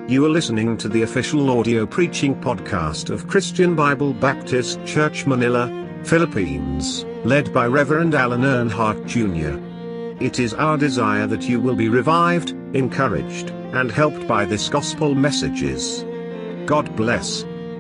You are listening to the official audio preaching podcast of Christian Bible Baptist Church Manila, Philippines, led by Reverend Alan Earnhardt Jr. It is our desire that you will be revived, encouraged, and helped by this gospel messages. God bless.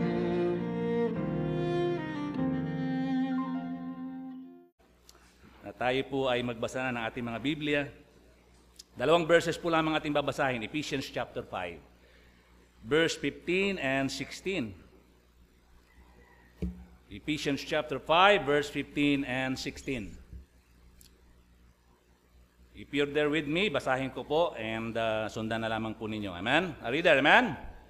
Tayo po ay magbasa na ng ating mga Biblia. Dalawang verses po lamang ating babasahin, Ephesians chapter 5, verse 15 and 16. Ephesians chapter 5, verse 15 and 16. If you're there with me, basahin ko po and sundan na lamang po ninyo. Amen? Are you there? Amen?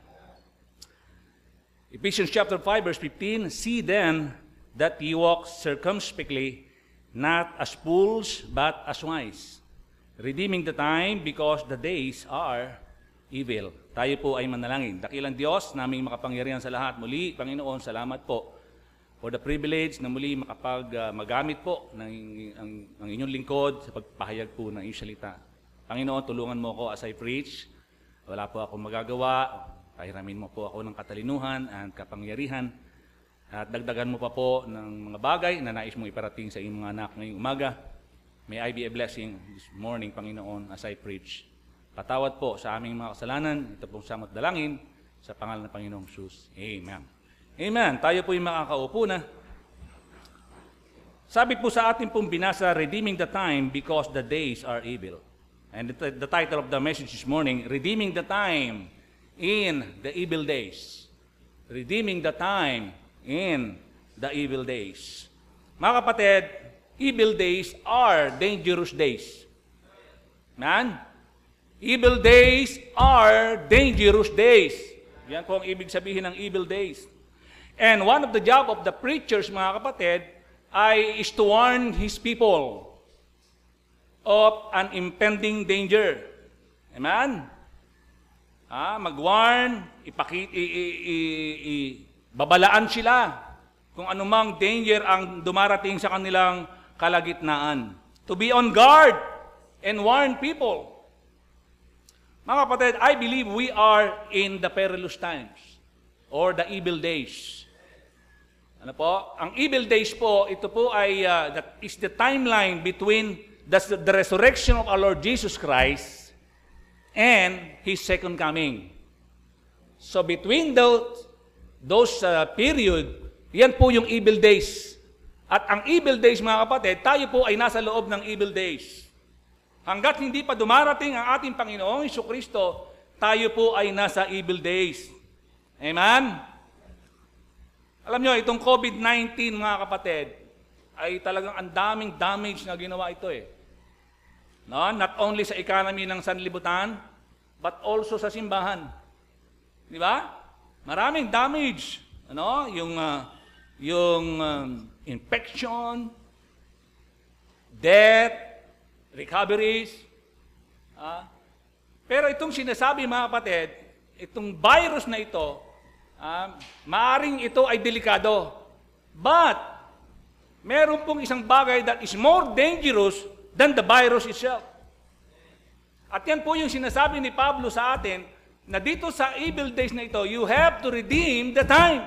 Ephesians chapter 5, verse 15. See then that ye walk circumspectly, not as fools, but as wise, redeeming the time, because the days are evil. Tayo po ay manalangin. Dakilang Diyos, naming makapangyarihan sa lahat. Muli, Panginoon, salamat po for the privilege na muli magamit po ng inyong lingkod sa pagpahayag po ng iyong salita. Panginoon, tulungan mo ako as I preach. Wala po akong magagawa. Pahiramin mo po ako ng katalinuhan at kapangyarihan. At dagdagan mo pa po ng mga bagay na nais mong iparating sa iyong mga anak ngayong umaga. May I be a blessing this morning, Panginoon, as I preach. Patawad po sa aming mga kasalanan. Ito pong samot dalangin sa pangalan ng Panginoong Jesus. Amen. Amen. Tayo po yung makakaupo na. Sabi po sa ating pong binasa, redeeming the time because the days are evil. And the title of the message this morning, redeeming the time in the evil days. Redeeming the time in the evil days. Mga kapatid, evil days are dangerous days. Man? Evil days are dangerous days. Yan po ang ibig sabihin ng evil days. And one of the job of the preachers, mga kapatid, is to warn his people of an impending danger. Amen? Mag-warn, babalaan sila kung anumang danger ang dumarating sa kanilang kalagitnaan. To be on guard and warn people. Mga kapatid, I believe we are in the perilous times or the evil days. Ano po? Ang evil days po, ito po ay that is the timeline between the resurrection of our Lord Jesus Christ and His second coming. So between those period, yan po yung evil days. At ang evil days, mga kapatid, tayo po ay nasa loob ng evil days. Hanggat hindi pa dumarating ang ating Panginoong Jesucristo, tayo po ay nasa evil days. Amen? Alam nyo, itong COVID-19, mga kapatid, ay talagang ang daming damage na ginawa ito eh. No? Not only sa economy ng sanlibutan, but also sa simbahan. Di ba? Maraming damage. Ano? Yung infection, death, recoveries. Pero itong sinasabi, mga kapatid, itong virus na ito, maaring ito ay delikado. But, meron pong isang bagay that is more dangerous than the virus itself. At yan po yung sinasabi ni Pablo sa atin, na dito sa evil days na ito, you have to redeem the time.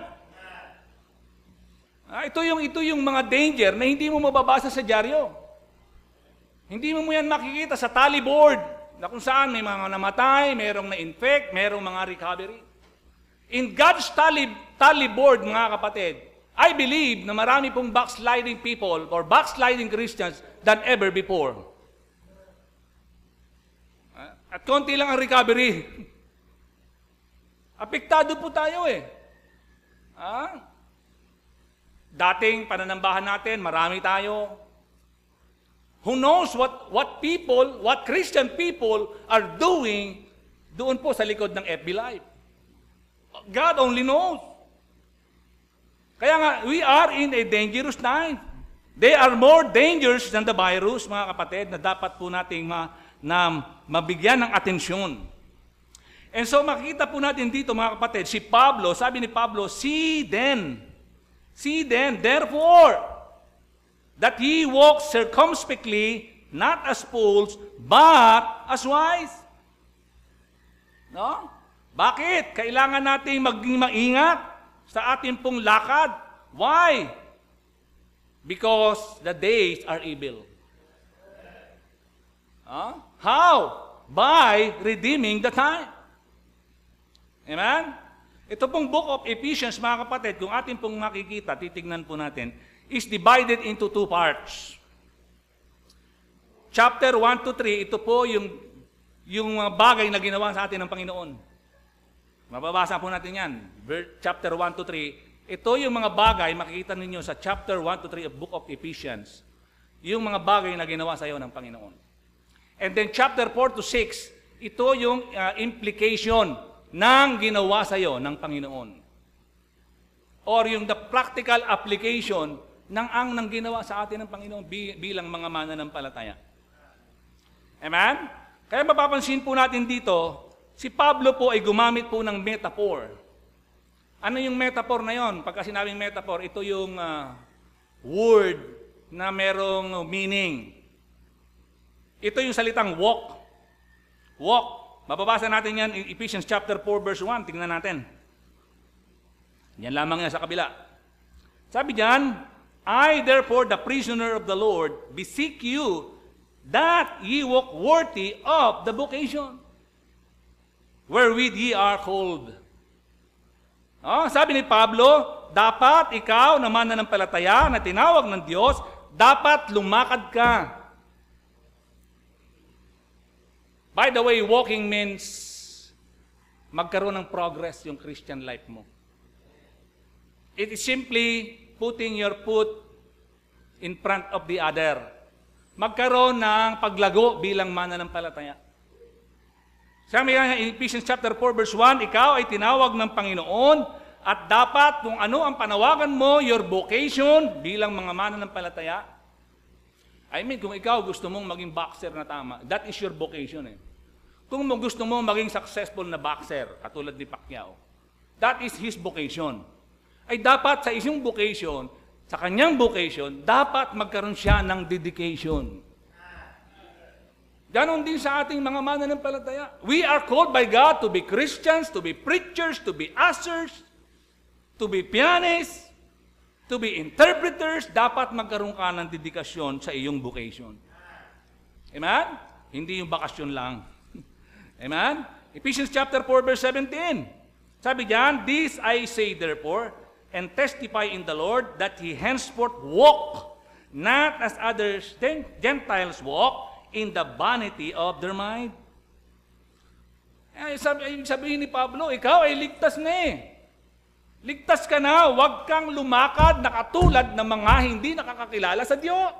Ito yung mga danger na hindi mo mababasa sa dyaryo. Hindi mo yan makikita sa tally board na kung saan may mga namatay, mayroong na-infect, mayroong mga recovery. In God's tally board, mga kapatid, I believe na marami pong backsliding people or backsliding Christians than ever before. At konti lang ang recovery. Apektado po tayo eh. Dating pananambahan natin, marami tayo. Who knows what Christian people are doing doon po sa likod ng FB Live. God only knows. Kaya nga, we are in a dangerous time. They are more dangerous than the virus, mga kapatid, na dapat po nating mabigyan ng atensyon. And so makikita po natin dito, mga kapatid, si Pablo, sabi ni Pablo, see then, therefore, that ye walk circumspectly, not as fools, but as wise. No? Bakit? Kailangan nating maging maingat sa ating pong lakad. Why? Because the days are evil. How? By redeeming the time. Amen? Ito pong book of Ephesians, mga kapatid, kung atin pong makikita, titignan po natin, is divided into two parts. Chapter 1 to 3, ito po yung bagay na ginawa sa atin ng Panginoon. Mababasa po natin yan. Chapter 1 to 3, ito yung mga bagay, makikita ninyo sa chapter 1 to 3 of book of Ephesians, yung mga bagay na ginawa sa iyo ng Panginoon. And then chapter 4 to 6, ito yung implication ng ginawa sa iyo ng Panginoon. Or yung the practical application ng ginawa sa atin ng Panginoon bilang mga mananampalataya. Amen? Kaya mapapansin po natin dito, si Pablo po ay gumamit po ng metaphor. Ano yung metaphor na yon? Pagka sinabing metaphor, ito yung word na merong meaning. Ito yung salitang walk. Walk. Mababasa natin yan in Ephesians chapter 4 verse 1. Tingnan natin. Yan lamang yan sa kabila. Sabi diyan, I therefore the prisoner of the Lord beseech you that ye walk worthy of the vocation wherewith ye are called. Sabi ni Pablo, dapat ikaw na mananampalataya na tinawag ng Diyos, dapat lumakad ka. By the way, walking means magkaroon ng progress yung Christian life mo. It is simply putting your foot in front of the other. Magkaroon ng paglago bilang mananampalataya. Sabi nga in Ephesians chapter 4 verse 1, ikaw ay tinawag ng Panginoon at dapat kung ano ang panawagan mo, your vocation bilang mga mananampalataya. I mean, kung ikaw gusto mong maging boxer na tama, that is your vocation eh. Kung gusto mong maging successful na boxer, katulad ni Pacquiao, that is his vocation. Ay dapat sa isang vocation, sa kanyang vocation, dapat magkaroon siya ng dedication. Ganon din sa ating mga mananampalataya. We are called by God to be Christians, to be preachers, to be ushers, to be pianists, to be interpreters. Dapat magkaroon ka ng dedikasyon sa iyong vocation. Amen? Hindi yung bakasyon lang. Amen? Ephesians chapter 4 verse 17. Sabi diyan, this I say therefore, and testify in the Lord, that ye henceforth walk, not as others Gentiles walk, in the vanity of their mind. Sabihin ni Pablo, ikaw ay ligtas na eh. Ligtas ka na, huwag kang lumakad na katulad ng mga hindi nakakakilala sa Diyos.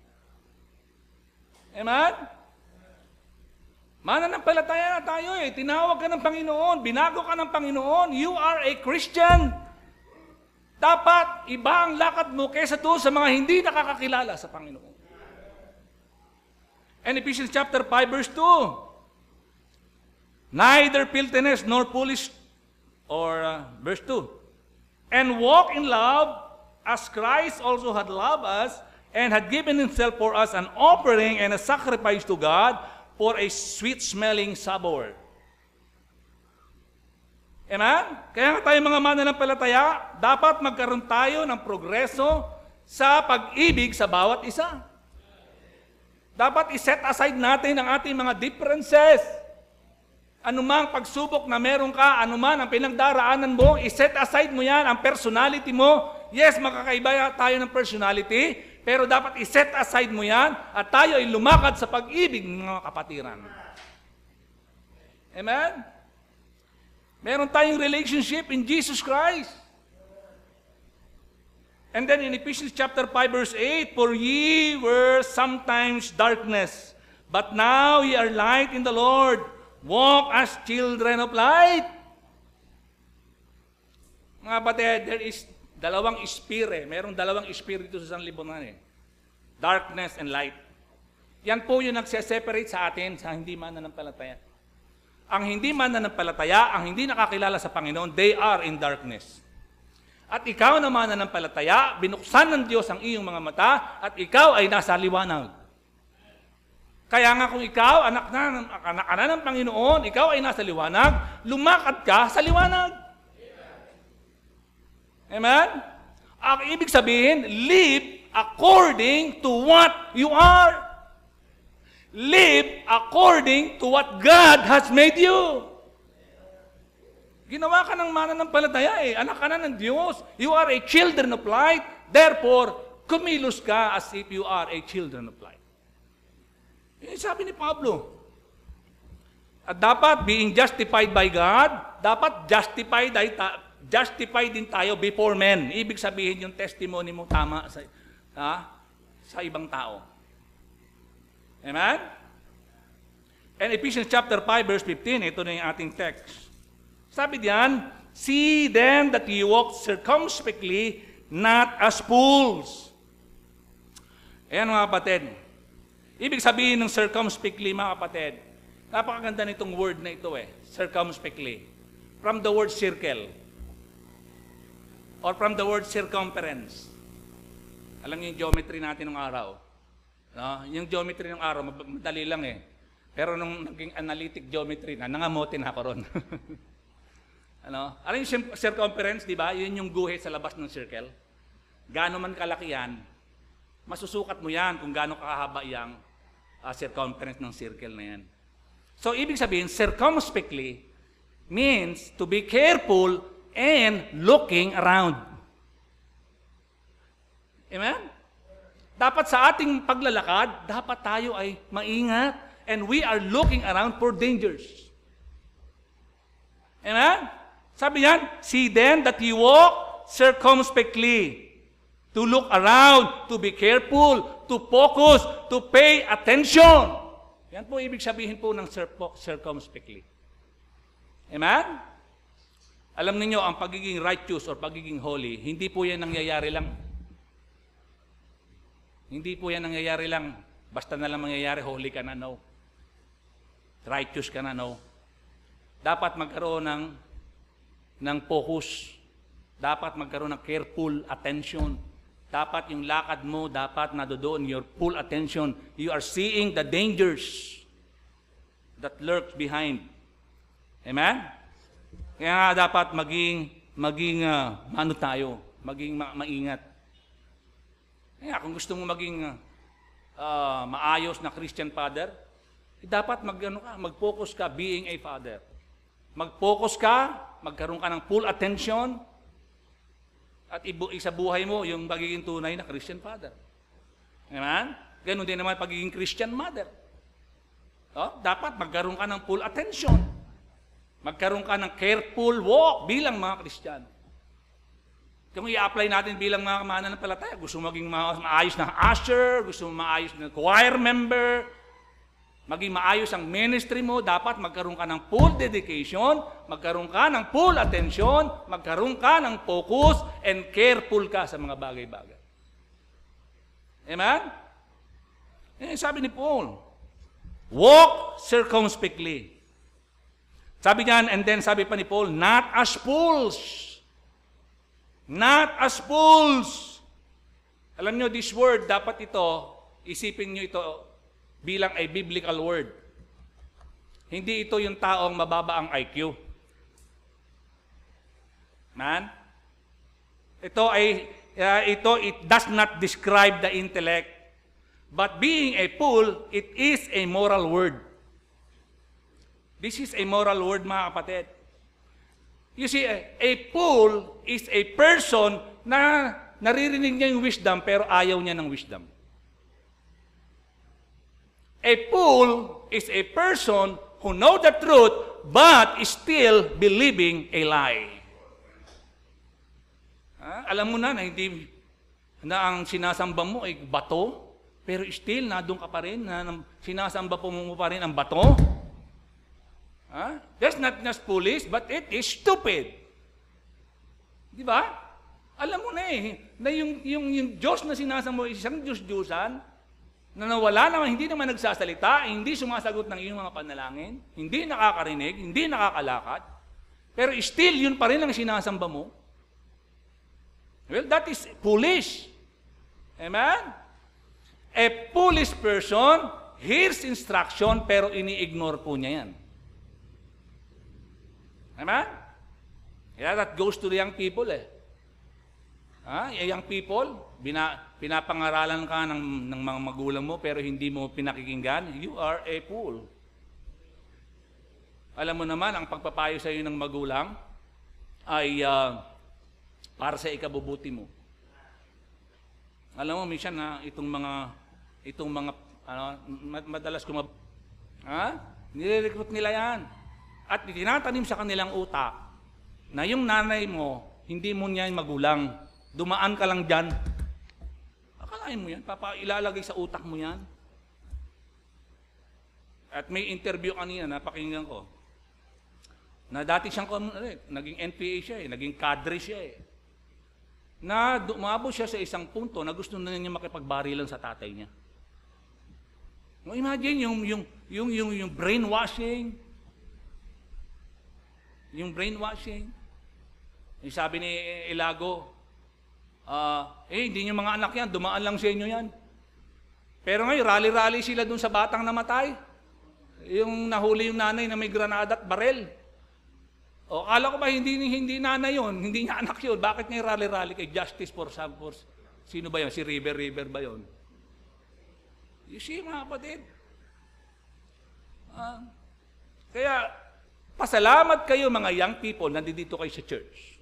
Amen? Mananampalataya na tayo eh. Tinawag ka ng Panginoon, binago ka ng Panginoon, you are a Christian. Dapat iba ang lakad mo kaysa doon sa mga hindi nakakakilala sa Panginoon. And Ephesians chapter 5 verse 2. Neither filthiness nor foolish, or verse 2. And walk in love as Christ also had loved us and had given himself for us an offering and a sacrifice to God for a sweet-smelling savor. Amen? Kaya nga tayo mga mananampalataya, dapat magkaroon tayo ng progreso sa pag-ibig sa bawat isa. Dapat i-set aside natin ang ating mga differences. Anumang pagsubok na meron ka, anuman ang pinagdaraanan mo, i-set aside mo yan, ang personality mo. Yes, makakaiba tayo ng personality, pero dapat i-set aside mo yan at tayo ay lumakad sa pag-ibig ng mga kapatiran. Amen? Meron tayong relationship in Jesus Christ. And then in Ephesians chapter 5 verse 8, for ye were sometimes darkness, but now ye are light in the Lord. Walk as children of light. Mga kapatid, there is dalawang spirit. Merong dalawang espiritu sa sanlibutan eh. Darkness and light. Yan po yung nagse-separate sa atin sa hindi mananampalataya. Ang hindi mananampalataya, ang hindi nakakilala sa Panginoon, they are in darkness. At ikaw na mananampalataya, binuksan ng Diyos ang iyong mga mata, at ikaw ay nasa liwanag. Kaya nga kung ikaw, anak na ng Panginoon, ikaw ay nasa liwanag, lumakad ka sa liwanag. Amen? Ang ibig sabihin, live according to what you are. Live according to what God has made you. Ginawa ka ng mananampalataya eh. Anak ka na ng Diyos. You are a children of light. Therefore, kumilos ka as if you are a children of light. Sabi ni Pablo. At dapat being justified by God, dapat justified din tayo before men. Ibig sabihin yung testimony mo tama sa ibang tao. Amen? And Ephesians chapter 5 verse 15, ito na yung ating text. Sabi diyan, see then that ye walk circumspectly, not as fools. Ayan mga kapatid. Ibig sabihin ng circumspectly mga kapatid, napakaganda nitong word na ito circumspectly. From the word circle. Or from the word circumference. Alam niyo yung geometry natin ng araw. No? Yung geometry ng araw, madali lang Pero nung naging analytic geometry nangamote na ako ron. Alam yung circumference, di ba? Yun yung guhit sa labas ng circle. Gaano man kalaki yan, masusukat mo yan kung gaano kahaba yung circumference ng circle na yan. So, ibig sabihin, circumspectly means to be careful and looking around. Amen? Dapat sa ating paglalakad, dapat tayo ay maingat and we are looking around for dangers. Amen? Sabi yan, see then that you walk circumspectly. To look around, to be careful, to focus, to pay attention. Yan po ibig sabihin po ng circumspectly. Amen? Alam niyo ang pagiging righteous or pagiging holy, hindi po yan nangyayari lang. Hindi po yan nangyayari lang. Basta na lang mangyayari, holy ka na, no. Righteous ka na, no. Dapat magkaroon ng focus. Dapat magkaroon ng careful attention. Dapat yung lakad mo, dapat nadoon your full attention. You are seeing the dangers that lurk behind. Amen? Kaya nga dapat maging maingat. Kaya kung gusto mo maging maayos na Christian father, dapat mag-focus ka being a father. Mag-focus ka, magkaroon ka ng full attention, at isa buhay mo yung pagiging tunay na Christian father. Amen? Ganun din naman pagiging Christian mother. Dapat magkaroon ka ng full attention. Magkaroon ka ng careful walk bilang mga Christian. Kung i-apply natin bilang mga mananampalataya, gusto mo maging maayos na usher, gusto mo maayos na choir member, maging maayos ang ministry mo, dapat magkaroon ka ng full dedication, magkaroon ka ng full attention, magkaroon ka ng focus, and careful ka sa mga bagay-bagay. Amen? Sabi ni Paul, walk circumspectly. Sabi niyan, and then sabi pa ni Paul, not as fools. Not as fools. Alam nyo, this word, dapat ito, isipin nyo ito bilang a biblical word. Hindi ito yung taong mababa ang IQ. Man? It does not describe the intellect. But being a fool, it is a moral word. This is a moral word, mga kapatid. You see, a fool is a person na naririnig niya yung wisdom pero ayaw niya ng wisdom. A fool is a person who know the truth but is still believing a lie. Alam mo na hindi na ang sinasamba mo ay bato, pero still nadun ka pa rin na sinasamba mo pa rin ang bato. That's not just foolish, but it is stupid. Di ba? Alam mo na na yung Diyos na sinasamba mo isang Diyos-Diyosan, na nawala naman, hindi naman nagsasalita, hindi sumasagot ng iyong mga panalangin, hindi nakakarinig, hindi nakakalakad, pero still, yun pa rin ang sinasamba mo. Well, that is foolish. Amen? A foolish person, hears instruction pero ini-ignore po niya yan. Diba? Yeah, that goes to the young people eh. Young people, pinapangaralan ka ng mga magulang mo pero hindi mo pinakikinggan, you are a fool. Alam mo naman, ang pagpapayo sa iyo ng magulang ay para sa ikabubuti mo. Alam mo, minsan itong mga madalas nire-recruit nila yan. At itinatanim sa kanilang utak na yung nanay mo, hindi mo niya yung magulang. Dumaan ka lang dyan. Akalain mo yan, ilalagay sa utak mo yan. At may interview kanina, napakinggan ko, na dati siyang, naging NPA siya naging cadre siya na dumabo siya sa isang punto na gusto na niya makipagbarilan sa tatay niya. Imagine yung brainwashing. Yung brainwashing. Yung sabi ni Ilago, hindi niyo mga anak yan, dumaan lang sa inyo yan. Pero ngayon, rally-rally sila dun sa batang namatay. Yung nahuli yung nanay na may granada at barel. O, akala ko ba hindi nanay yun, hindi niya anak yun. Bakit niya rally-rally kay Justice for some force? Sino ba yun? Si River ba yun? You see, mga kapatid? Kaya, pasalamat kayo mga young people, nandito kayo sa church.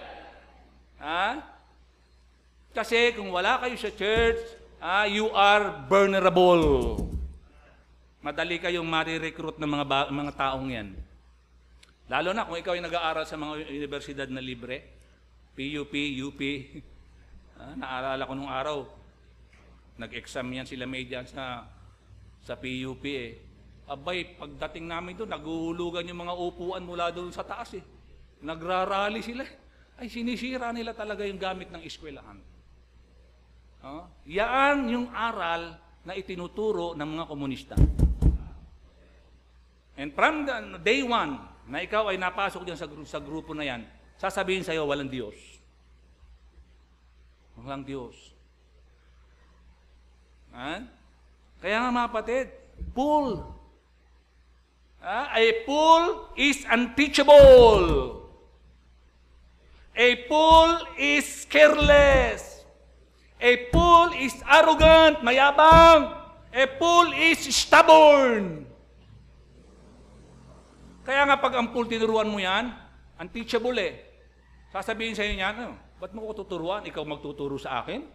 Kasi kung wala kayo sa church, you are vulnerable. Madali kayong marirecruit ng mga taong yan. Lalo na kung ikaw ay nag-aaral sa mga universidad na libre, PUP, UP. Naalala ko nung araw, nag-exam yan sila may dyan sa PUP Abay, pagdating namin doon, naguhulugan yung mga upuan mula doon sa taas Nagrarally sila. Ay, sinisira nila talaga yung gamit ng eskwelahan. Yan yung aral na itinuturo ng mga komunista. And from day one, na ikaw ay napasok dyan sa grupo na yan, sasabihin sa'yo, walang Diyos. Walang Diyos. Kaya nga mga kapatid, fool. A fool is unteachable. A fool is careless. A fool is arrogant, mayabang. A fool is stubborn. Kaya nga pag ang fool tinuruan mo yan, unteachable Sasabihin sa iyo niyan, ba't mo ko tuturuan? Ikaw magtuturo sa akin?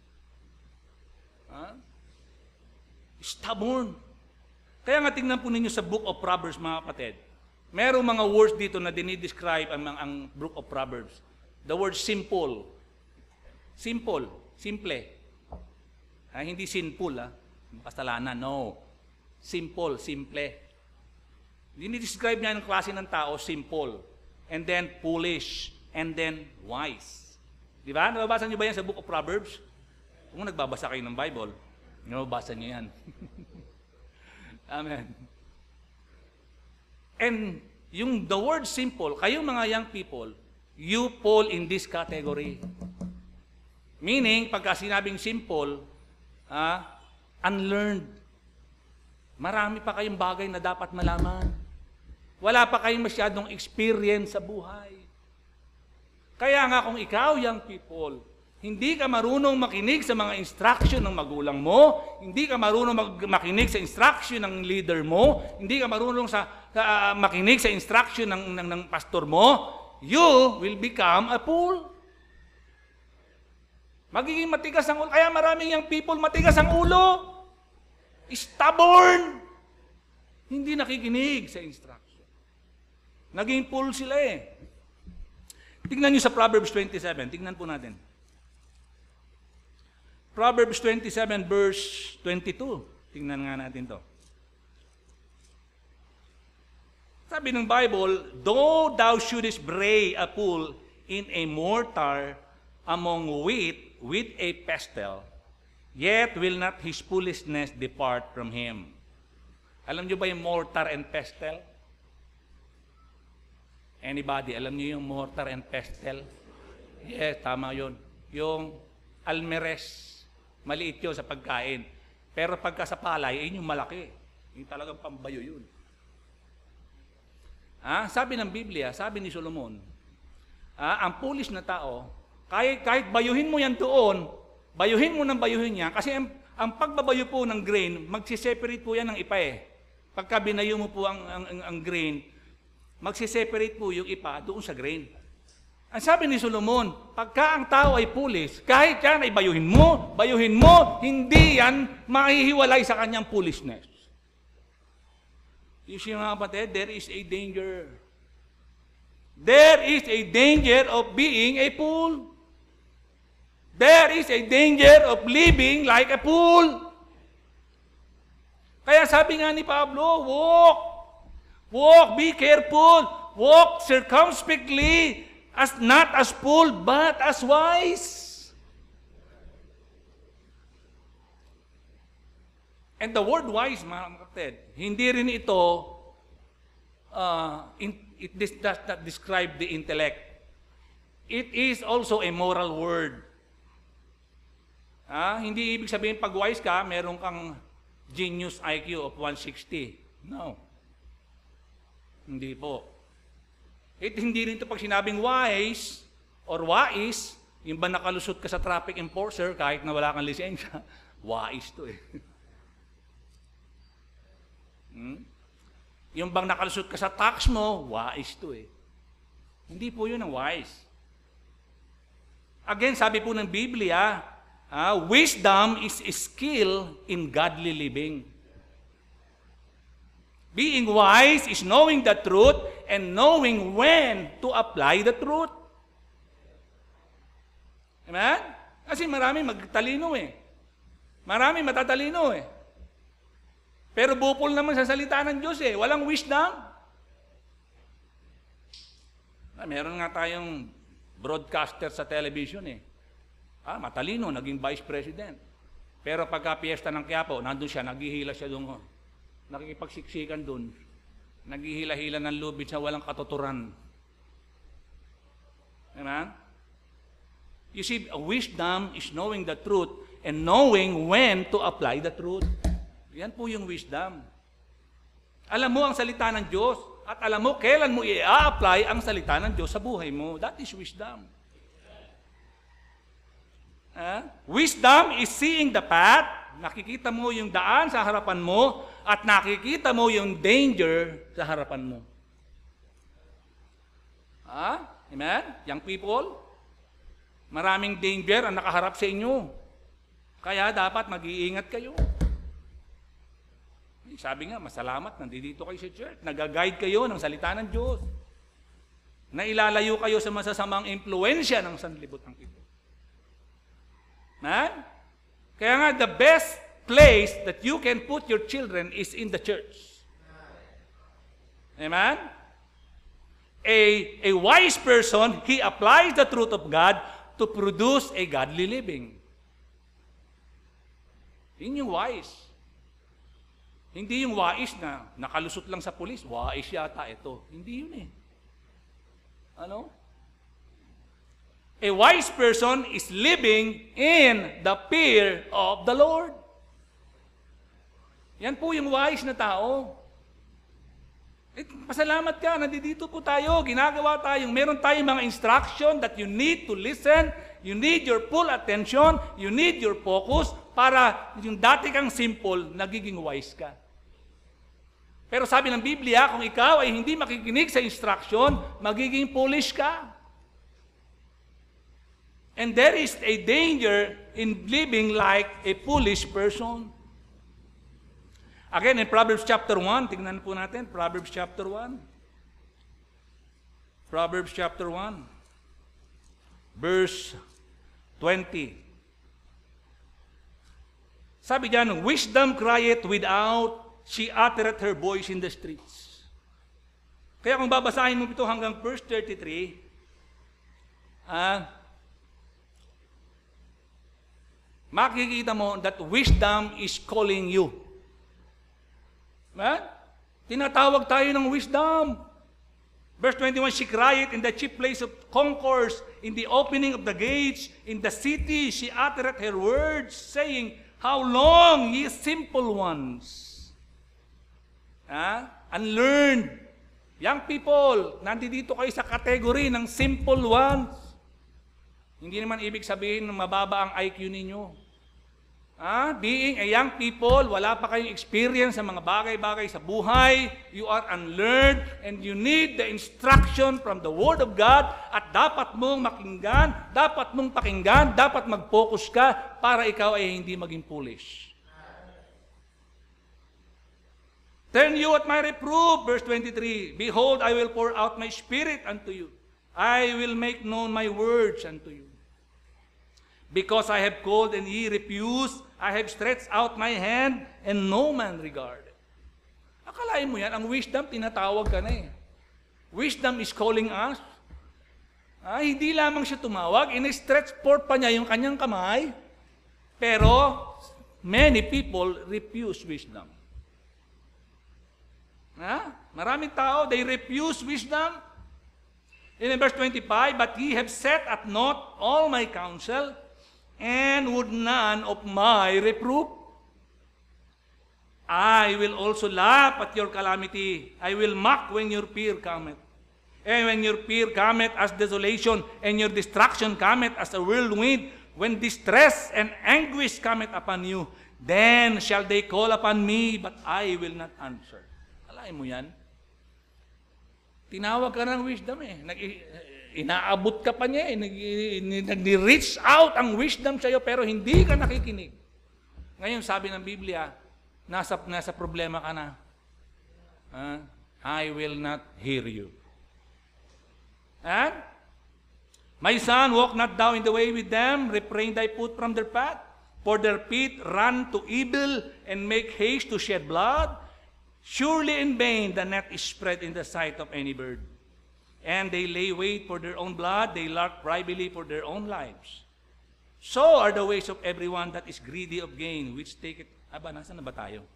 Stubborn. Kaya nga tingnan po ninyo sa Book of Proverbs, mga kapatid. Merong mga words dito na dinidescribe ang Book of Proverbs. The word simple. Simple. Simple. Hindi sinful, kasalanan. No. Simple. Simple. Dinidescribe niya ang klase ng tao, simple. And then foolish. And then wise. Di ba? Nababasa niyo ba yan sa Book of Proverbs? Kung nagbabasa kayo ng Bible, nababasa niyo yan. Amen. And the word simple, kayong mga young people, you fall in this category. Meaning, pagka sinabing simple, unlearned. Marami pa kayong bagay na dapat malaman. Wala pa kayong masyadong experience sa buhay. Kaya nga kung ikaw, young people, hindi ka marunong makinig sa mga instruction ng magulang mo, hindi ka marunong makinig sa instruction ng leader mo, hindi ka marunong makinig sa instruction ng pastor mo, you will become a fool. Magiging matigas ang ulo. Kaya maraming young people, matigas ang ulo. Stubborn. Hindi nakikinig sa instruction. Naging fool sila Tingnan nyo sa Proverbs 27. Tingnan po natin. Proverbs 27 verse 22. Tingnan nga natin to. Sabi ng Bible, though thou shouldest bray a fool in a mortar among wheat with a pestle, yet will not his foolishness depart from him. Alam nyo ba yung mortar and pestle? Anybody, alam niyo yung mortar and pestle? Yes, tama yun. Yung almeres, maliit yun sa pagkain. Pero pagka sa palay, ay yung malaki. Yung talagang pambayo yun. Sabi ng Biblia, sabi ni Solomon, ang foolish na tao, kahit bayuhin mo yan doon, bayuhin mo ng bayuhin niya, kasi ang pagbabayo po ng grain, magsiseparate po yan ng ipa eh. Pagka binayo mo po ang grain, magsiseparate po yung ipa doon sa grain. Ang sabi ni Solomon, pagka ang tao ay foolish, kahit yan ay bayuhin mo, hindi yan mahihiwalay sa kanyang foolishness. You see mga kapatid, there is a danger. There is a danger of being a fool. There is a danger of living like a fool. Kaya sabi nga ni Pablo, walk, be careful, walk circumspectly, not as fool, but as wise. And the word wise, mga kapatid, hindi rin ito, it does not describe the intellect. It is also a moral word. Hindi ibig sabihin pag wise ka, meron kang genius IQ of 160. No. Hindi po. Hindi rin ito pag sinabing wise or wais, yung ba nakalusot ka sa traffic enforcer kahit na wala kang lisensya, wais to eh. Yung bang nakalusot ka sa tax mo, wais to eh. Hindi po yun ang wise. Again, sabi po ng Biblia, wisdom is a skill in godly living. Being wise is knowing the truth and knowing when to apply the truth. Amen? Kasi marami magtalino eh. Marami matatalino eh. Pero bupol naman sa salita ng Diyos eh. Walang wisdom. Meron nga tayong broadcaster sa television eh. Matalino, naging vice president. Pero pagka piyesta ng Quiapo, nandun siya, naghihila siya doon. Nakikipagsiksikan doon. Naghihila-hila ng lubid sa walang katuturan. Amen? You see, wisdom is knowing the truth and knowing when to apply the truth. Yan po yung wisdom. Alam mo ang salita ng Diyos at alam mo kailan mo i-apply ang salita ng Diyos sa buhay mo. That is wisdom. Wisdom is seeing the path. Nakikita mo yung daan sa harapan mo at nakikita mo yung danger sa harapan mo. Amen? Young people, maraming danger ang nakaharap sa inyo. Kaya dapat mag-iingat kayo. Sabi nga, masalamat, nandito kayo sa church. Nag-guide kayo ng salita ng Diyos. Nailalayo kayo sa masasamang impluensya ng sanlibutan ito. Kaya nga, the best place that you can put your children is in the church. Amen? A wise person, he applies the truth of God to produce a godly living. Yun yung wise. Hindi yung wais na nakalusot lang sa pulis, wais yata ito. Hindi yun eh. Ano? A wise person is living in the fear of the Lord. Yan po yung wise na tao. Pasalamat ka, nandito po tayo, ginagawa tayong, meron tayong mga instruction that you need to listen, you need your full attention, you need your focus, para yung dati kang simple, nagiging wise ka. Pero sabi ng Biblia, kung ikaw ay hindi makikinig sa instruction, magiging foolish ka. And there is a danger in living like a foolish person. Again, in Proverbs chapter 1, tingnan po natin, Proverbs chapter 1. Proverbs chapter 1, verse 20. Sabi diyan, wisdom crieth without, she uttereth her voice in the streets. Kaya kung babasahin mo ito hanggang verse 33, makikita mo that wisdom is calling you. Tinatawag tayo ng wisdom. Verse 21, she cried in the chief place of concourse, in the opening of the gates, in the city, she uttereth her words, saying, How long, ye simple ones? Unlearned. Young people, nandito kayo sa category ng simple ones. Hindi naman ibig sabihin na mababa ang IQ ninyo. Being a young people, wala pa kayong experience sa mga bagay-bagay sa buhay. You are unlearned and you need the instruction from the Word of God at dapat mong pakinggan, dapat mag-focus ka para ikaw ay hindi maging foolish. Turn you at my reproof, verse 23. Behold, I will pour out my spirit unto you. I will make known my words unto you. Because I have called and ye refused, I have stretched out my hand and no man regarded. Akalain mo yan, ang wisdom, tinatawag ka na eh. Wisdom is calling us. Hindi lamang siya tumawag, in-stretch forth pa niya yung kanyang kamay, pero many people refuse wisdom. Maraming tao, they refuse wisdom. In verse 25, but ye have set at naught all my counsel, and would none of my reproof. I will also laugh at your calamity. I will mock when your fear cometh. And when your fear cometh as desolation, and your destruction cometh as a whirlwind, when distress and anguish cometh upon you, then shall they call upon me, but I will not answer. Alain mo yan? Tinawag ka ng wisdom eh. Inaabot ka pa niya eh. Nag-reach out ang wisdom sa iyo pero hindi ka nakikinig. Ngayon sabi ng Biblia, nasa problema ka na. I will not hear you. My son, walk not thou in the way with them, refrain thy foot from their path, for their feet run to evil and make haste to shed blood. Surely in vain the net is spread in the sight of any bird. And they lay wait for their own blood, they lurk privily for their own lives. So are the ways of everyone that is greedy of gain, which taketh... Nasaan na ba tayo?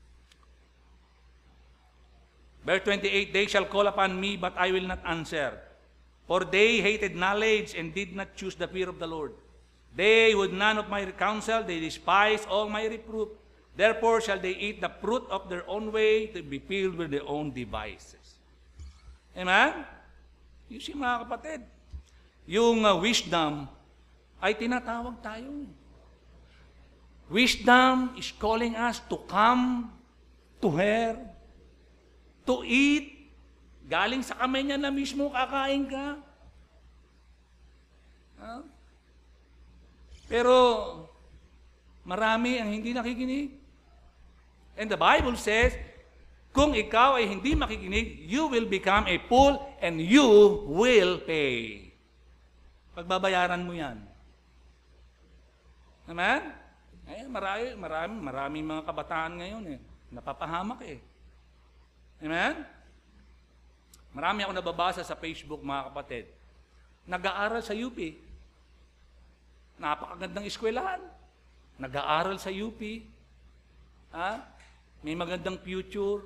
Verse 28, they shall call upon me, but I will not answer. For they hated knowledge and did not choose the fear of the Lord. They would none of my counsel, they despise all my reproof. Therefore shall they eat the fruit of their own way, to be filled with their own devices. Amen? You see, mga kapatid, yung wisdom ay tinatawag tayo. Wisdom is calling us to come to her, to eat. Galing sa kamay niya na mismo, kakain ka. Pero marami ang hindi nakikinig. And the Bible says, kung ikaw ay hindi makikinig, you will become a fool and you will pay. Pagbabayaran mo yan. Amen? Maraming mga kabataan ngayon napapahamak eh. Amen? Marami ako nababasa sa Facebook, mga kapatid. Nag-aaral sa UP. Napakagandang eskwelahan. Nag-aaral sa UP. May magandang future.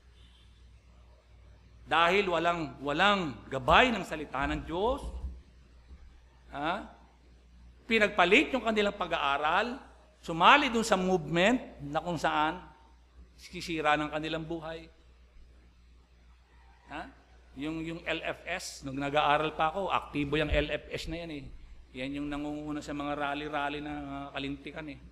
Dahil walang gabay ng salita ng Diyos. Pinagpalit yung kanilang pag-aaral, sumali dun sa movement na kung saan sisira ng kanilang buhay. Yung LFS, nung nag-aaral pa ako, aktibo yung LFS na yan eh. Yan yung nangunguna sa mga rally-rally na kalintikan eh.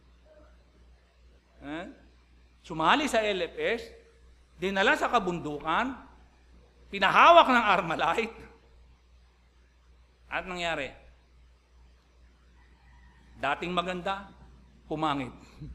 Sumali sa LFS, dinala sa kabundukan, pinahawak ng Armalite. At nangyari? Dating maganda, pumangit.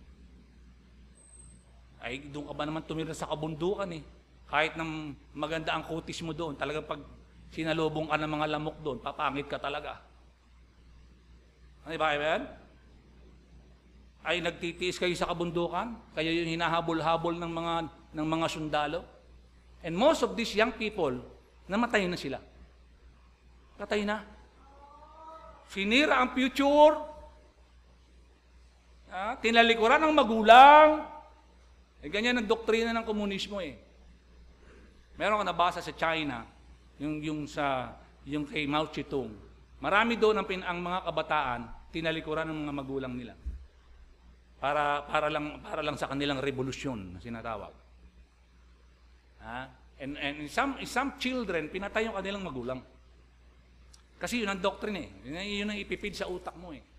Ay, doon ka ba naman tumira sa kabundukan eh. Kahit nang maganda ang kutis mo doon, talagang pag sinalubong ka ng mga lamok doon, papangit ka talaga. Ano ba, amen? Ay, nagtitiis kayo sa kabundukan, kayo yung hinahabol-habol ng mga sundalo. And most of these young people, namatay na sila. Patay na. Sinira ang future. Tinalikuran ng magulang. Ganyan ang doktrina ng komunismo eh. Meron ko nabasa sa China, yung kay Mao Zedong. Marami doon ang mga kabataan, tinalikuran ng mga magulang nila. para lang sa kanilang revolusyon na sinatawag. And some children, pinatay yung kanilang magulang. Kasi yun ang doctrine eh. Yun ang ipipid sa utak mo eh.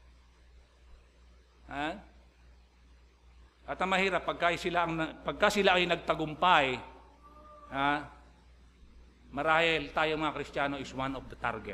At ang mahirap, pagka sila ay nagtagumpay, marahil tayo mga Kristiyano is one of the target.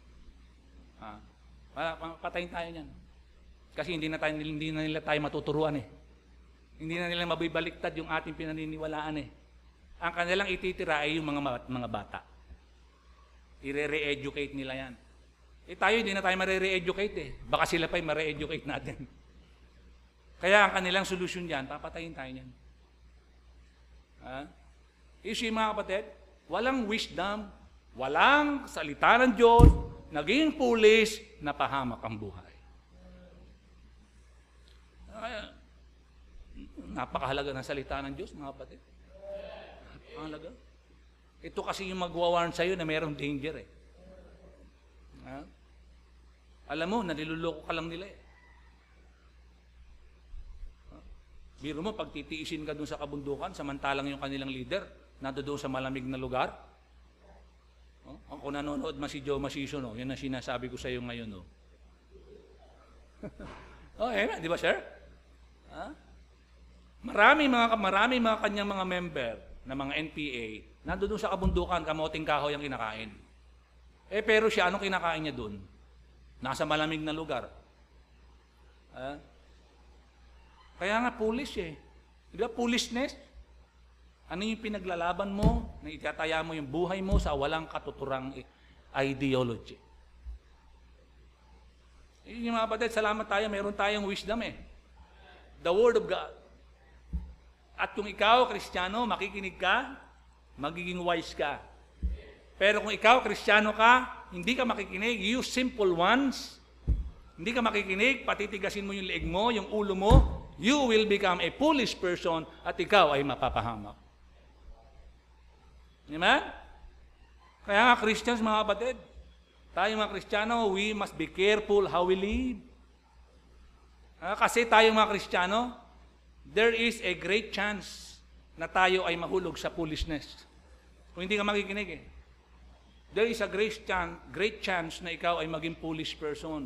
Patayin tayo niyan. Kasi hindi na nila tayo matuturuan eh. Hindi na nila mabibaliktad yung ating pinaniniwalaan eh. Ang kanilang ititira ay yung mga bata. I-re-educate nila yan. Tayo hindi na tayo mare-re-educate eh. Baka sila pa yung mare-educate natin. Kaya ang kanilang solusyon dyan, papatayin tayo niyan. Issue mga kapatid, walang wisdom, walang salita ng Diyos, naging foolish, napahamak ang buhay. Napakahalaga ng salita ng Diyos, mga kapatid. Napakahalaga. Ito kasi yung magwa-warn sa'yo na mayroong danger eh. Alam mo, naliluloko ka lang nila eh. Biro mo, pag titiisin ka dun sa kabundukan, samantalang yung kanilang leader, nandoon sa malamig na lugar. Kung nanonood si Joe Masiso, no? Yan ang sinasabi ko sa iyo ngayon. No? Di ba, sir? Marami mga kanyang mga member na mga NPA, nandoon sa kabundukan, kamoting kahoy ang kinakain. Pero siya, anong kinakain niya doon? Nasa malamig na lugar. Kaya nga, foolish eh. Di ba, foolishness? Ano yung pinaglalaban mo, na itataya mo yung buhay mo sa walang katuturang ideology? Yung mga kapatid, salamat tayo, meron tayong wisdom eh. The Word of God. At kung ikaw, Kristiyano, makikinig ka, magiging wise ka. Pero kung ikaw, Kristiyano ka, hindi ka makikinig, you simple ones, hindi ka makikinig, patitigasin mo yung leeg mo, yung ulo mo, you will become a foolish person at ikaw ay mapapahamak. Amen? Kaya nga, Christians, mga kapatid, tayo mga Kristiyano, we must be careful how we live. Kasi tayo mga Kristiyano, there is a great chance na tayo ay mahulog sa foolishness. Kung hindi ka makikinig eh. There is a great chance na ikaw ay maging foolish person.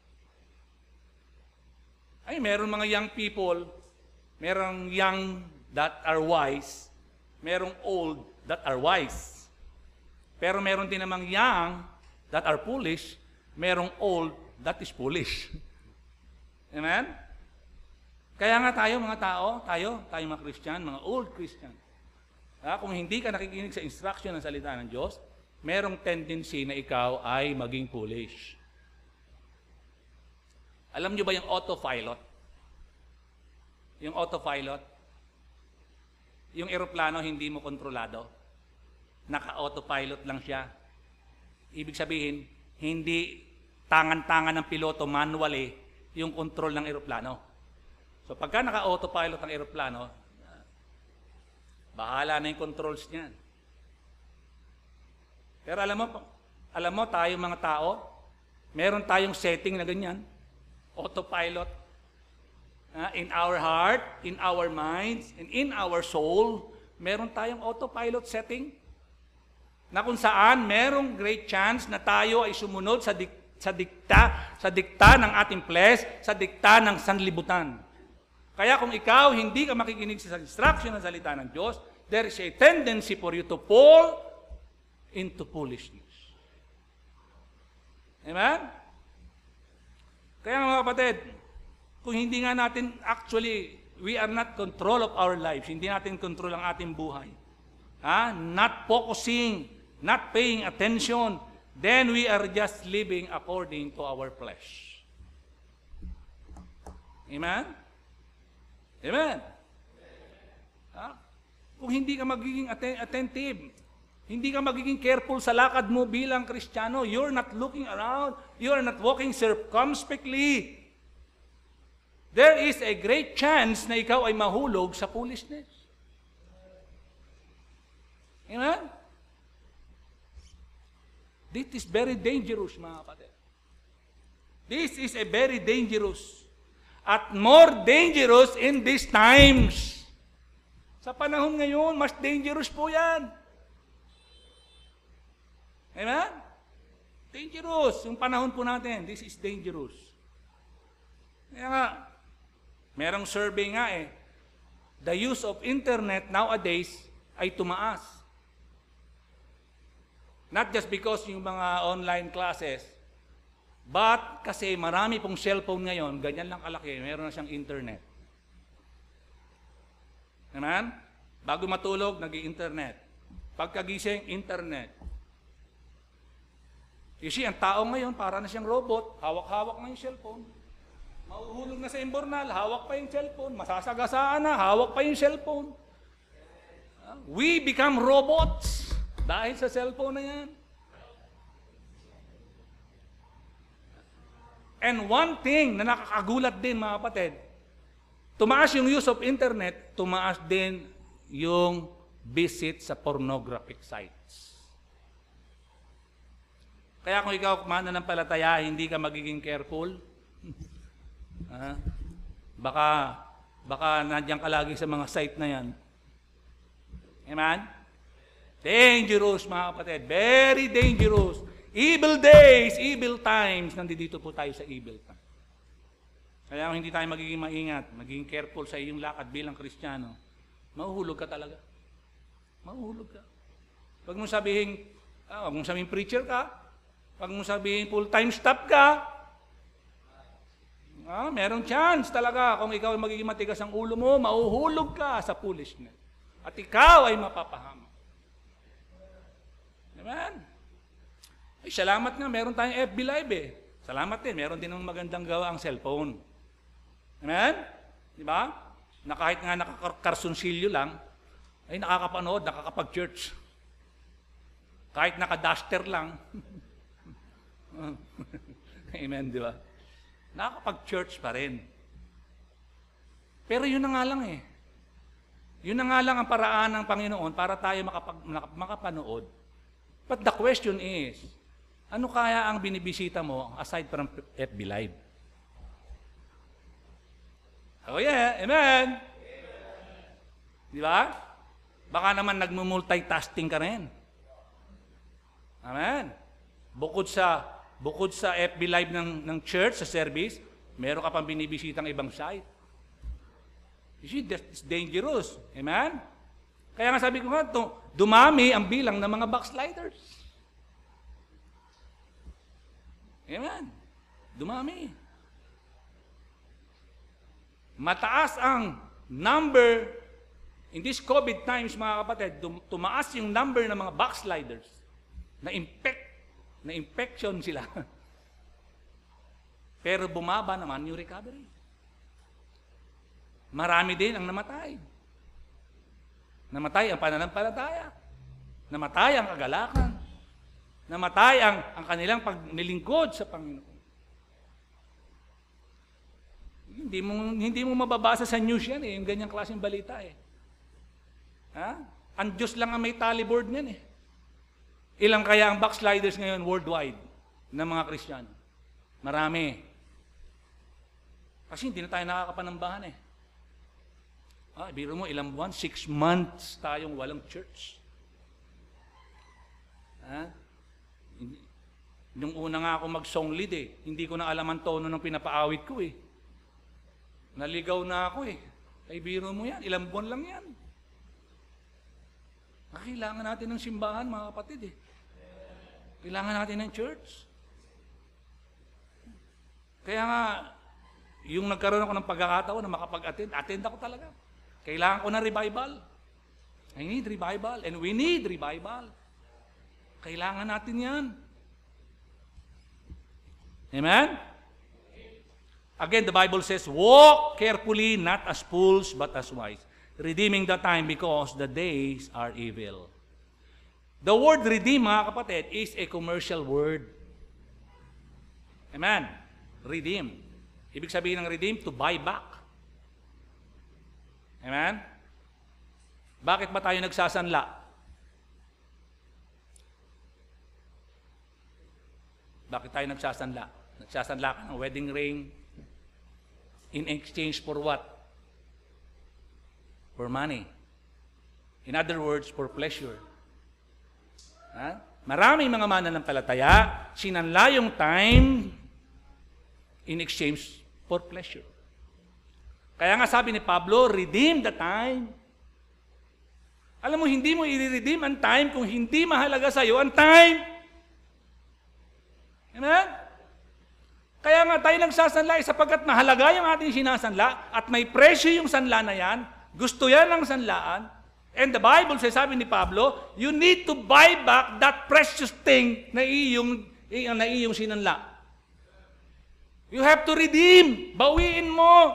Ay, meron mga young people, merong young that are wise, merong old that are wise. Pero meron din namang young that are foolish, merong old that is foolish. Amen? Kaya nga tayo mga tao, tayo mga Christian, mga old Christian. Kung hindi ka nakikinig sa instruction ng salita ng Diyos, merong tendency na ikaw ay maging foolish. Alam niyo ba yung autopilot? Yung autopilot, yung eroplano hindi mo kontrolado. Naka-autopilot lang siya. Ibig sabihin, hindi tangan-tangan ng piloto manually yung control ng eroplano. So pagka naka-autopilot ang eroplano, bahala na yung controls niyan. Pero alam mo tayo mga tao, meron tayong setting na ganyan. Autopilot. In our heart, in our minds, and in our soul, meron tayong autopilot setting na kung saan merong great chance na tayo ay sumunod sa dikta ng ating flesh, sa dikta ng sanlibutan. Kaya kung ikaw hindi ka makikinig sa instruction ng salita ng Diyos, there is a tendency for you to fall into foolishness. Amen? Kaya mga kapatid, kung hindi nga natin, actually, we are not control of our lives. Hindi natin control ang ating buhay. Not focusing, not paying attention, then we are just living according to our flesh. Amen? Amen? Kung hindi ka magiging attentive, hindi ka magiging careful sa lakad mo bilang Kristiyano, you're not looking around, you're not walking circumspectly, there is a great chance na ikaw ay mahulog sa foolishness. Amen? This is very dangerous, mga kapatid. This is a very dangerous. At more dangerous in these times. Sa panahon ngayon, mas dangerous po yan. Amen? Dangerous. Yung panahon po natin, this is dangerous. Kaya nga, merong survey nga the use of internet nowadays ay tumaas. Not just because yung mga online classes, but kasi marami pong cellphone ngayon, ganyan lang kalaki, meron na siyang internet. Amen? Bago matulog, nag-i-internet. Pagkagising, internet. You see, ang tao ngayon, para na siyang robot, hawak-hawak na yung cellphone. Mauhulog na sa imbornal, hawak pa yung cellphone. Masasagasaan na, hawak pa yung cellphone. We become robots dahil sa cellphone na yan. And one thing na nakakagulat din, mga kapatid, tumaas yung use of internet, tumaas din yung visit sa pornographic sites. Kaya kung ikaw mananampalataya, hindi ka magiging careful, baka nandiyan ka lagi sa mga site na yan. Amen? Dangerous, mga kapatid. Very dangerous. Evil days, evil times. Nandito po tayo sa evil time. Kaya kung hindi tayo magiging maingat, magiging careful sa iyong lakad bilang Kristiyano, mahuhulog ka talaga. Mahuhulog ka. Huwag mong sabihin preacher ka. Huwag mong sabihin full-time staff ka. Merong chance talaga. Kung ikaw ay magiging matigas ang ulo mo, mahuhulog ka sa foolishness. At ikaw ay mapapahamak. Amen? Ay, salamat nga, meron tayong FB Live Salamat din, meron din ng magandang gawa ang cellphone. Amen? Di ba? Na kahit nga nakakakarsunsilyo lang, ay nakakapanood, nakakapag-church. Kahit naka-duster lang. Amen, di ba? Nakakapag-church pa rin. Pero yun na nga lang Yun na nga lang ang paraan ng Panginoon para tayo makapanood. But the question is, ano kaya ang binibisita mo aside from FB Live? Oh yeah, amen. Di ba? Baka naman nagmumultitasking ka rin. Amen. Bukod sa FB Live ng church, sa service, meron ka pang binibisitang ibang site. You see, that's dangerous. Amen? Kaya nga sabi ko nga, dumami ang bilang ng mga backsliders. Amen? Dumami. Mataas ang number, in this COVID times, mga kapatid, tumaas yung number ng mga backsliders na infection sila. Pero bumaba naman yung recovery. Marami din ang namatay. Namatay ang pananampalataya. Namatay ang kagalakan. Namatay ang kanilang pagnilingkod sa Panginoon. Hindi mo mababasa sa news yan yung ganyang klaseng balita Ang Diyos lang ang may tally board niyan Ilang kaya ang backsliders ngayon worldwide ng mga Kristiyano? Marami. Kasi hindi na tayo nakakapanambahan biro mo ilang buwan, 6 months tayong walang church. Nung una nga ako mag-song lead hindi ko na alam ang tono ng pinapaawit ko Naligaw na ako Ay biro mo yan, ilang buwan lang yan. Kailangan natin ng simbahan, mga kapatid Kailangan natin ng church. Kaya nga, yung nagkaroon ako ng pagkakataon na attend ako talaga. Kailangan ko ng revival. I need revival. And we need revival. Kailangan natin yan. Amen? Again, the Bible says, walk carefully, not as fools, but as wise, redeeming the time because the days are evil. The word redeem, mga kapatid, is a commercial word. Amen? Redeem. Ibig sabihin ng redeem, to buy back. Amen? Bakit ba tayo nagsasanla? Bakit tayo nagsasanla? Nagsasanla ka ng wedding ring, In exchange for what? For money. In other words, for pleasure. Maraming mga mananampalataya, sinanla yung time in exchange for pleasure. Kaya nga sabi ni Pablo, redeem the time. Alam mo, hindi mo i-redeem ang time kung hindi mahalaga sa iyo ang time. Amen? Kaya nga tayo nagsasanla sapagkat mahalaga yung ating sinasanla at may presyo yung sanla na yan, gusto yan ng sanlaan. And the Bible says, sabi ni Pablo, you need to buy back that precious thing na iyong sinanla. You have to redeem. Bawiin mo.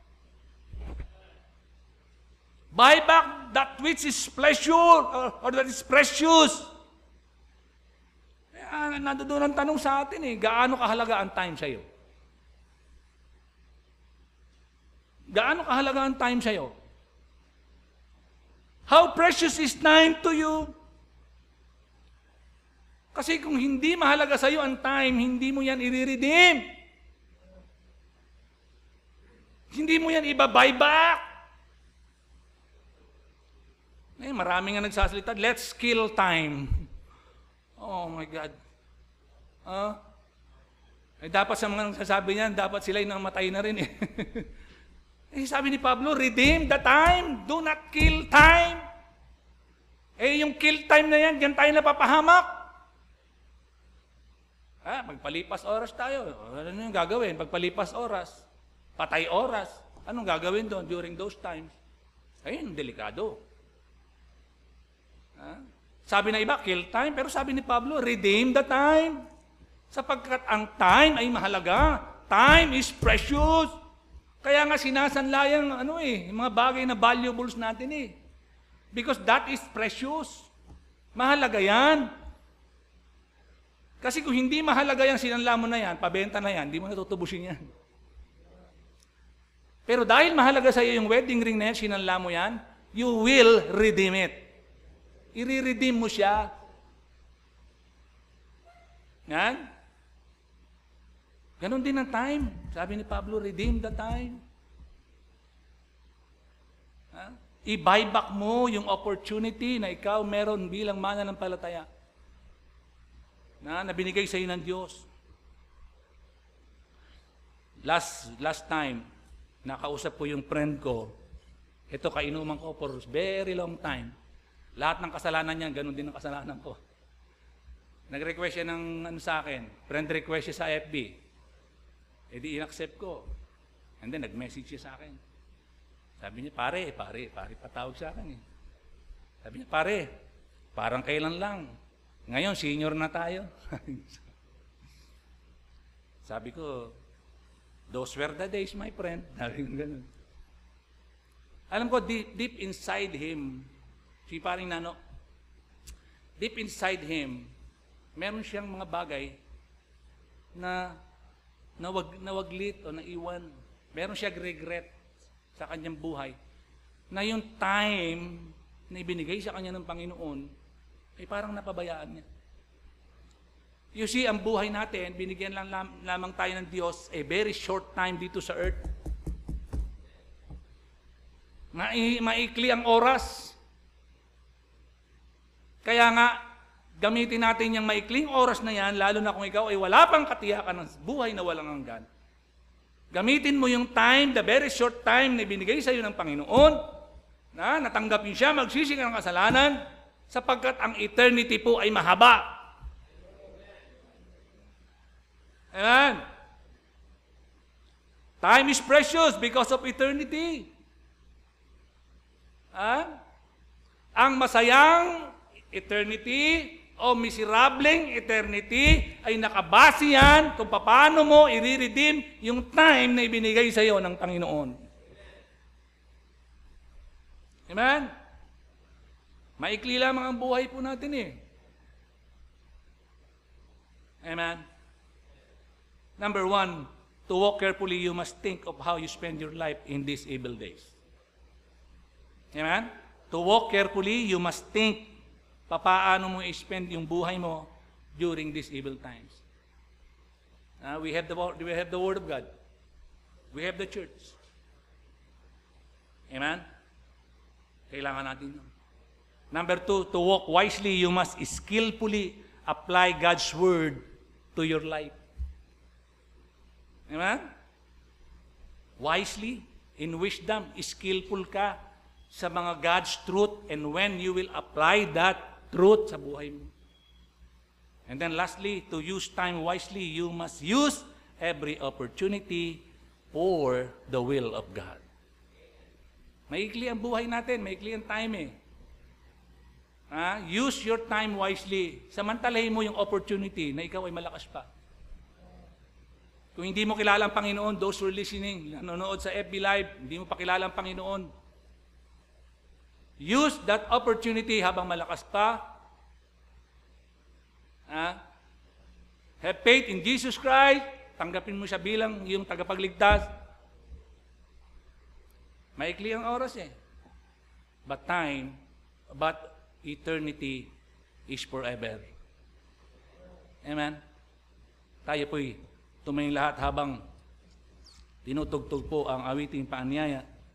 Buy back that which is pleasure or that is precious. Nandoon ang tanong sa atin gaano kahalaga ang time sa iyo? Gaano kahalaga ang time sa iyo? How precious is time to you? Kasi kung hindi mahalaga sa iyo ang time, hindi mo yan i-redeem. Hindi mo yan iba-buy back. Marami nga nagsasalita, let's kill time. Oh my God. Dapat sa mga nagsasabi niyan, dapat sila yung namatay na rin sabi ni Pablo, redeem the time. Do not kill time. Yung kill time na yan, diyan tayo napapahamak. Magpalipas oras tayo. Ano yung gagawin? Pagpalipas oras, patay oras. Anong gagawin doon during those times? Ayun, delikado. Sabi na iba, kill time. Pero sabi ni Pablo, redeem the time. Sapagkat ang time ay mahalaga. Time is precious. Kaya nga sinasanla yung mga bagay na valuables natin Because that is precious. Mahalaga yan. Kasi kung hindi mahalaga yan, sinanla mo na yan, pabenta na yan, hindi mo natutubusin yan. Pero dahil mahalaga sa iyo yung wedding ring na yan, sinanla mo yan, you will redeem it. I-redeem mo siya. Yan. Ganon din ang time. Sabi ni Pablo, redeem the time. I-buy back mo yung opportunity na ikaw meron bilang mananampalataya na binigay sa iyo ng Diyos. Last time, nakausap ko yung friend ko. Ito, kainuman ko for very long time. Lahat ng kasalanan niya, ganun din ang kasalanan ko. Nag-request siya ng sa akin. Friend request siya sa FB. Di in-accept ko. And then, nag-message siya sa akin. Sabi niya, pare, patawag sa akin Sabi niya, pare, parang kailan lang. Ngayon, senior na tayo. Sabi ko, those were the days, my friend. Sabi ko ganun. Alam ko, deep inside him, si paring Nano, deep inside him, meron siyang mga bagay na nawaglit o naiwan. Meron siyang regret sa kanyang buhay na yung time na ibinigay sa kanya ng Panginoon ay parang napabayaan niya. You see, ang buhay natin, binigyan lamang tayo ng Diyos a very short time dito sa earth. Maikli ang oras. Kaya nga, gamitin natin yung maikling oras na yan, lalo na kung ikaw ay wala pang katiyakan ng buhay na walang hanggan. Gamitin mo yung time, the very short time na ibinigay sa iyo ng Panginoon, na natanggapin siya, magsisi ka ng kasalanan, sapagkat ang eternity po ay mahaba. Amen? Time is precious because of eternity. Ang masayang eternity o miserableng eternity ay nakabase yan kung paano mo i-redeem yung time na ibinigay sa iyo ng Panginoon. Amen? Maikli lamang ang buhay po natin Amen? Number 1, to walk carefully, you must think of how you spend your life in these evil days. Amen? To walk carefully, you must think paano mo i-spend yung buhay mo during these evil times. We have the Word of God. We have the church. Amen? Kailangan natin yun. Number 2, to walk wisely, you must skillfully apply God's Word to your life. Amen? Wisely, in wisdom, skillful ka sa mga God's truth, and when you will apply that truth sa buhay mo. And then lastly, to use time wisely, you must use every opportunity for the will of God. Maikli ang buhay natin, maikli ang time eh. Use your time wisely. Samantalahin mo yung opportunity na ikaw ay malakas pa. Kung hindi mo kilala ang Panginoon, those who are listening, nanonood sa FB Live, hindi mo pa kilala ang Panginoon, use that opportunity habang malakas pa. Have faith in Jesus Christ. Tanggapin mo siya bilang yung tagapagligtas. Maikli ang oras eh. But eternity is forever. Amen? Tayo po'y tumingin lahat habang tinutugtog po ang awiting paanyaya.